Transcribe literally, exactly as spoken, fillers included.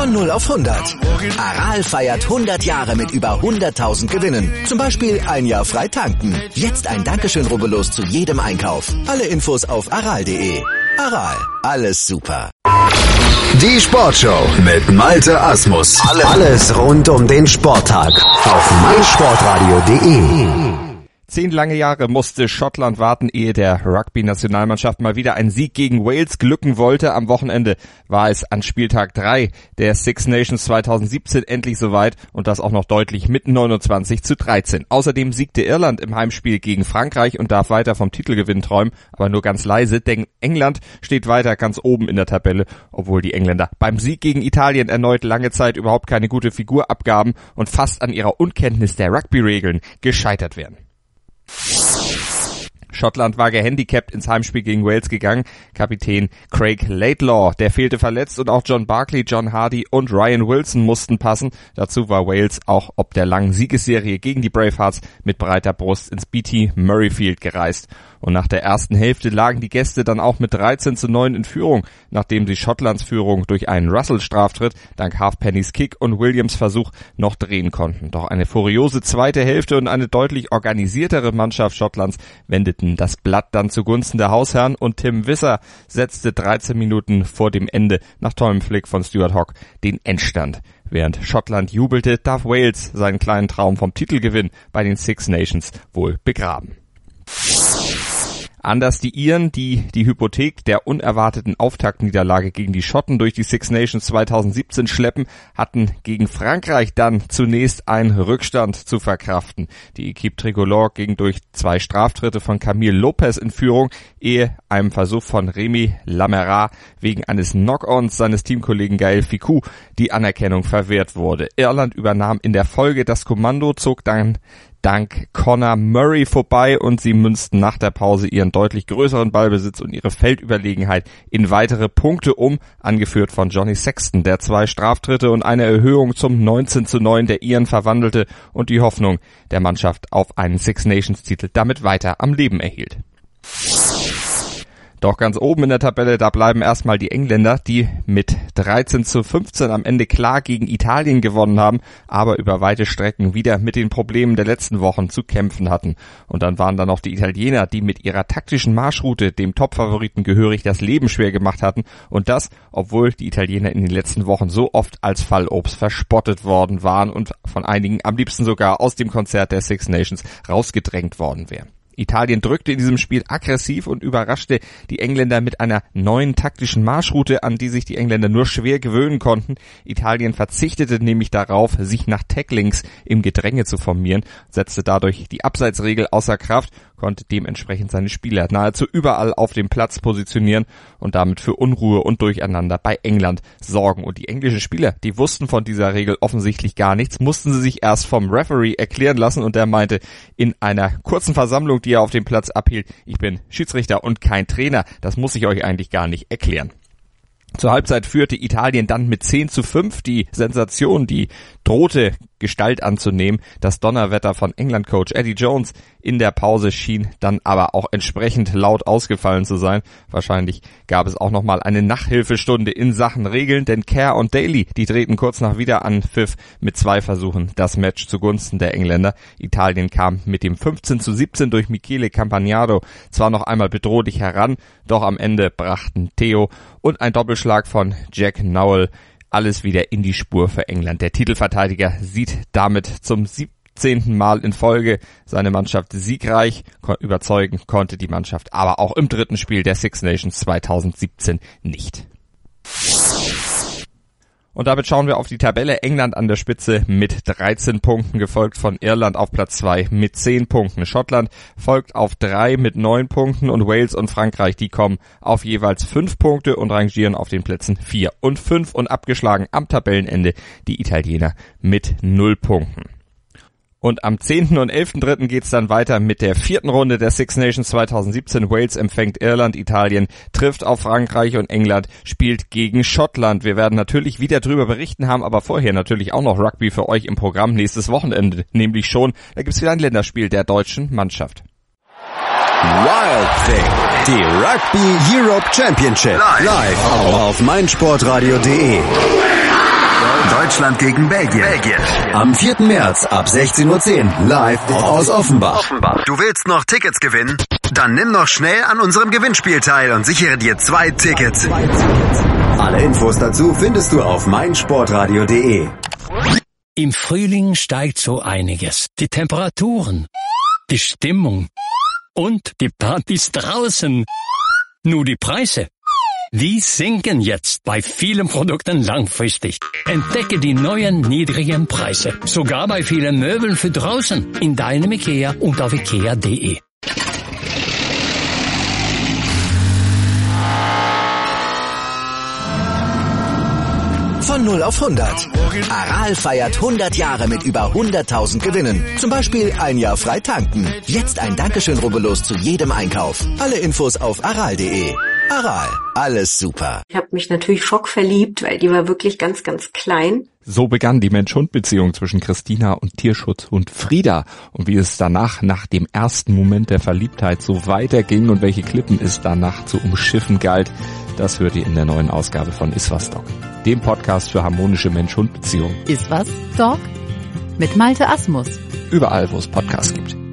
Von null auf hundert. Aral feiert hundert Jahre mit über hunderttausend Gewinnen. Zum Beispiel ein Jahr frei tanken. Jetzt ein Dankeschön, rubbellos zu jedem Einkauf. Alle Infos auf aral punkt de. Aral, alles super. Die Sportshow mit Malte Asmus. Alles rund um den Sporttag auf meinsportradio punkt de. Zehn lange Jahre musste Schottland warten, ehe der Rugby-Nationalmannschaft mal wieder einen Sieg gegen Wales glücken wollte. Am Wochenende war es an Spieltag drei der Six Nations zwanzig siebzehn endlich soweit und das auch noch deutlich mit neunundzwanzig zu dreizehn. Außerdem siegte Irland im Heimspiel gegen Frankreich und darf weiter vom Titelgewinn träumen, aber nur ganz leise, denn England steht weiter ganz oben in der Tabelle, obwohl die Engländer beim Sieg gegen Italien erneut lange Zeit überhaupt keine gute Figur abgaben und fast an ihrer Unkenntnis der Rugby-Regeln gescheitert wären. Schottland war gehandicapt ins Heimspiel gegen Wales gegangen. Kapitän Craig Laidlaw, der fehlte verletzt und auch John Barclay, John Hardy und Ryan Wilson mussten passen. Dazu war Wales auch ob der langen Siegesserie gegen die Bravehearts mit breiter Brust ins B T Murrayfield gereist. Und nach der ersten Hälfte lagen die Gäste dann auch mit dreizehn zu neun in Führung, nachdem sie Schottlands Führung durch einen Russell-Straftritt dank Halfpennys Kick und Williams Versuch noch drehen konnten. Doch eine furiose zweite Hälfte und eine deutlich organisiertere Mannschaft Schottlands wendeten das Blatt dann zugunsten der Hausherren und Tim Visser setzte dreizehn Minuten vor dem Ende nach tollem Flick von Stuart Hogg den Endstand. Während Schottland jubelte, darf Wales seinen kleinen Traum vom Titelgewinn bei den Six Nations wohl begraben. Anders die Iren, die die Hypothek der unerwarteten Auftaktniederlage gegen die Schotten durch die Six Nations zwanzig siebzehn schleppen, hatten gegen Frankreich dann zunächst einen Rückstand zu verkraften. Die Equipe Tricolore ging durch zwei Straftritte von Camille Lopez in Führung, ehe einem Versuch von Rémi Lamera wegen eines Knock-ons seines Teamkollegen Gaël Ficou die Anerkennung verwehrt wurde. Irland übernahm in der Folge das Kommando, zog dann dank Conor Murray vorbei und sie münzten nach der Pause ihren deutlich größeren Ballbesitz und ihre Feldüberlegenheit in weitere Punkte um, angeführt von Johnny Sexton, der zwei Straftritte und eine Erhöhung zum neunzehn zu neun der Iren verwandelte und die Hoffnung der Mannschaft auf einen Six Nations Titel damit weiter am Leben erhielt. Doch ganz oben in der Tabelle, da bleiben erstmal die Engländer, die mit dreizehn zu fünfzehn am Ende klar gegen Italien gewonnen haben, aber über weite Strecken wieder mit den Problemen der letzten Wochen zu kämpfen hatten. Und dann waren da noch die Italiener, die mit ihrer taktischen Marschroute dem Topfavoriten gehörig das Leben schwer gemacht hatten. Und das, obwohl die Italiener in den letzten Wochen so oft als Fallobst verspottet worden waren und von einigen am liebsten sogar aus dem Konzert der Six Nations rausgedrängt worden wären. Italien drückte in diesem Spiel aggressiv und überraschte die Engländer mit einer neuen taktischen Marschroute, an die sich die Engländer nur schwer gewöhnen konnten. Italien verzichtete nämlich darauf, sich nach Tacklings im Gedränge zu formieren, setzte dadurch die Abseitsregel außer Kraft, konnte dementsprechend seine Spieler nahezu überall auf dem Platz positionieren und damit für Unruhe und Durcheinander bei England sorgen. Und die englischen Spieler, die wussten von dieser Regel offensichtlich gar nichts, mussten sie sich erst vom Referee erklären lassen und der meinte in einer kurzen Versammlung, die er auf dem Platz abhielt: Ich bin Schiedsrichter und kein Trainer, das muss ich euch eigentlich gar nicht erklären. Zur Halbzeit führte Italien dann mit zehn zu fünf. Die Sensation, die drohte Gestalt anzunehmen. Das Donnerwetter von England-Coach Eddie Jones in der Pause schien dann aber auch entsprechend laut ausgefallen zu sein. Wahrscheinlich gab es auch nochmal eine Nachhilfestunde in Sachen Regeln, denn Kerr und Daly, die drehten kurz nach Wiederanpfiff mit zwei Versuchen das Match zugunsten der Engländer. Italien kam mit dem fünfzehn zu siebzehn durch Michele Campagnaro zwar noch einmal bedrohlich heran, doch am Ende brachten Theo und ein Doppelschlag von Jack Nowell alles wieder in die Spur für England. Der Titelverteidiger sieht damit zum siebzehnten Mal in Folge seine Mannschaft siegreich. Überzeugen konnte die Mannschaft aber auch im dritten Spiel der Six Nations zwanzig siebzehn nicht. Und damit schauen wir auf die Tabelle. England an der Spitze mit dreizehn Punkten, gefolgt von Irland auf Platz zwei mit zehn Punkten. Schottland folgt auf drei mit neun Punkten und Wales und Frankreich, die kommen auf jeweils fünf Punkte und rangieren auf den Plätzen vier und fünf und abgeschlagen am Tabellenende die Italiener mit null Punkten. Und am zehnten und elften dritten geht's dann weiter mit der vierten Runde der Six Nations zwanzig siebzehn. Wales empfängt Irland, Italien trifft auf Frankreich und England spielt gegen Schottland. Wir werden natürlich wieder drüber berichten, haben aber vorher natürlich auch noch Rugby für euch im Programm nächstes Wochenende, nämlich schon, da gibt's wieder ein Länderspiel der deutschen Mannschaft. Wild Thing, die Rugby Europe Championship, live auf meinsportradio punkt de. Deutschland gegen Belgien. Belgien. Am vierten März ab sechzehn Uhr zehn live aus Offenbach. Offenbach. Du willst noch Tickets gewinnen? Dann nimm noch schnell an unserem Gewinnspiel teil und sichere dir zwei Tickets. Alle Infos dazu findest du auf meinsportradio punkt de. Im Frühling steigt so einiges. Die Temperaturen, die Stimmung und die Partys draußen. Nur die Preise, die sinken jetzt bei vielen Produkten langfristig. Entdecke die neuen niedrigen Preise, sogar bei vielen Möbeln für draußen, in deinem IKEA und auf ikea punkt de. Von null auf hundert. Aral feiert hundert Jahre mit über hunderttausend Gewinnen. Zum Beispiel ein Jahr frei tanken. Jetzt ein Dankeschön, rubbellos zu jedem Einkauf. Alle Infos auf aral punkt de. Aral, alles super. Ich habe mich natürlich schockverliebt, weil die war wirklich ganz, ganz klein. So begann die Mensch-Hund-Beziehung zwischen Christina und Tierschutzhund Frieda. Und wie es danach, nach dem ersten Moment der Verliebtheit, so weiterging und welche Klippen es danach zu umschiffen galt, das hört ihr in der neuen Ausgabe von Iswas Dog, dem Podcast für harmonische Mensch-Hund-Beziehungen. Iswas Dog? Mit Malte Asmus. Überall, wo es Podcasts gibt.